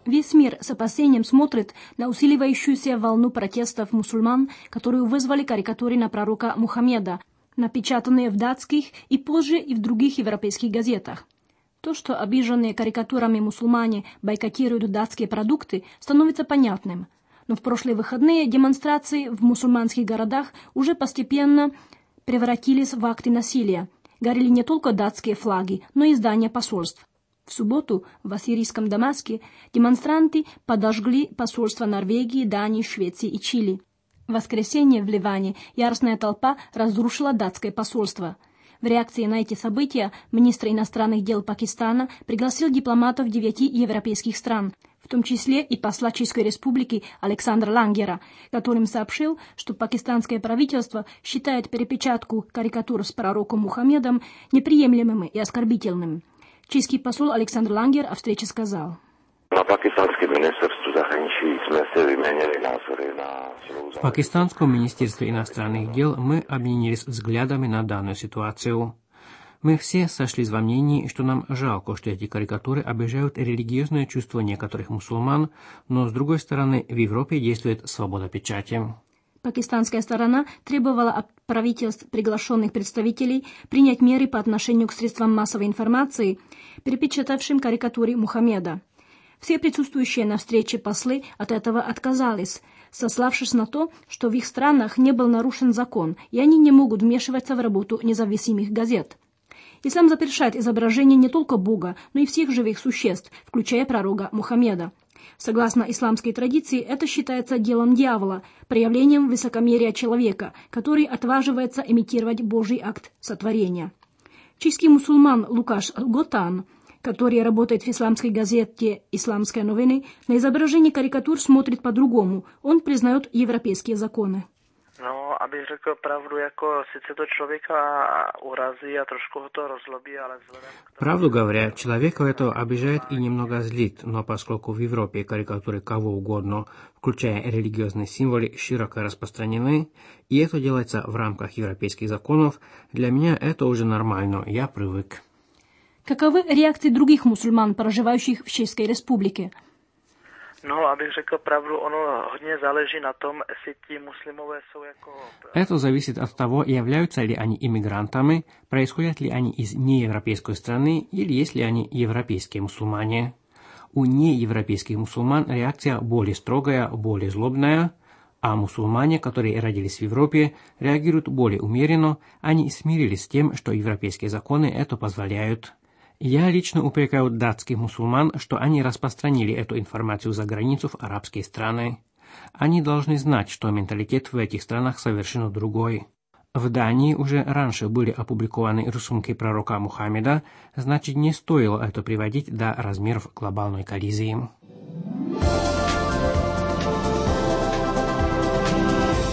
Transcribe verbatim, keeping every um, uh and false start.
Весь мир с опасением смотрит на усиливающуюся волну протестов мусульман, которую вызвали карикатуры на пророка Мухаммеда, напечатанные в датских и позже и в других европейских газетах. То, что обиженные карикатурами мусульмане бойкотируют датские продукты, становится понятным. Но в прошлые выходные демонстрации в мусульманских городах уже постепенно превратились в акты насилия. Горели не только датские флаги, но и здания посольств. В субботу в ассирийском Дамаске демонстранты подожгли посольства Норвегии, Дании, Швеции и Чили. В воскресенье в Ливане яростная толпа разрушила датское посольство. В реакции на эти события министр иностранных дел Пакистана пригласил дипломатов девяти европейских стран, в том числе и посла Чешской Республики Александра Лангера, которым сообщил, что пакистанское правительство считает перепечатку карикатур с пророком Мухаммедом неприемлемым и оскорбительным. Чешский посол Александр Лангер о встрече сказал: В Пакистанском министерстве иностранных дел мы обменялись взглядами на данную ситуацию. Мы все сошлись во мнении, что нам жалко, что эти карикатуры обижают религиозное чувство некоторых мусульман, но, с другой стороны, в Европе действует свобода печати. Пакистанская сторона требовала от правительств приглашенных представителей принять меры по отношению к средствам массовой информации, перепечатавшим карикатуры Мухаммеда. Все присутствующие на встрече послы от этого отказались, сославшись на то, что в их странах не был нарушен закон, и они не могут вмешиваться в работу независимых газет. Ислам запрещает изображение не только Бога, но и всех живых существ, включая пророка Мухаммеда. Согласно исламской традиции, это считается делом дьявола, проявлением высокомерия человека, который отваживается имитировать Божий акт сотворения. Чешский мусульман Лукаш Готан, который работает в исламской газете «Исламские новины», на изображение карикатур смотрит по-другому. Он признает европейские законы. No, abych řekl pravdu, jako sice to člověka urazí a trošku ho to rozlobí, ale vzhledem k tomu... Правду говоря, человека это обижает и немного злит, но поскольку в Европе карикатуры кого угодно, включая религиозные символы, широко распространены, и это делается в рамках европейских законов, для меня это уже нормально, я привык. Каковы реакции других мусульман, проживающих в Чешской Республике? No, abych řekl pravdu, ono hodně záleží na tom, jestli ti muslimové jsou jako... Это зависит от того, являются ли они иммигрантами, происходят ли они из неевропейской страны или если они европейские мусульмане. У неевропейских мусульман реакция более строгая, более злобная, а мусульмане, которые родились в Европе, реагируют более умеренно, они смирились с тем, что европейские законы это позволяют. Я лично упрекаю датских мусульман, что они распространили эту информацию за границу в арабские страны. Они должны знать, что менталитет в этих странах совершенно другой. В Дании уже раньше были опубликованы рисунки пророка Мухаммеда, значит, не стоило это приводить до размеров глобальной коллизии.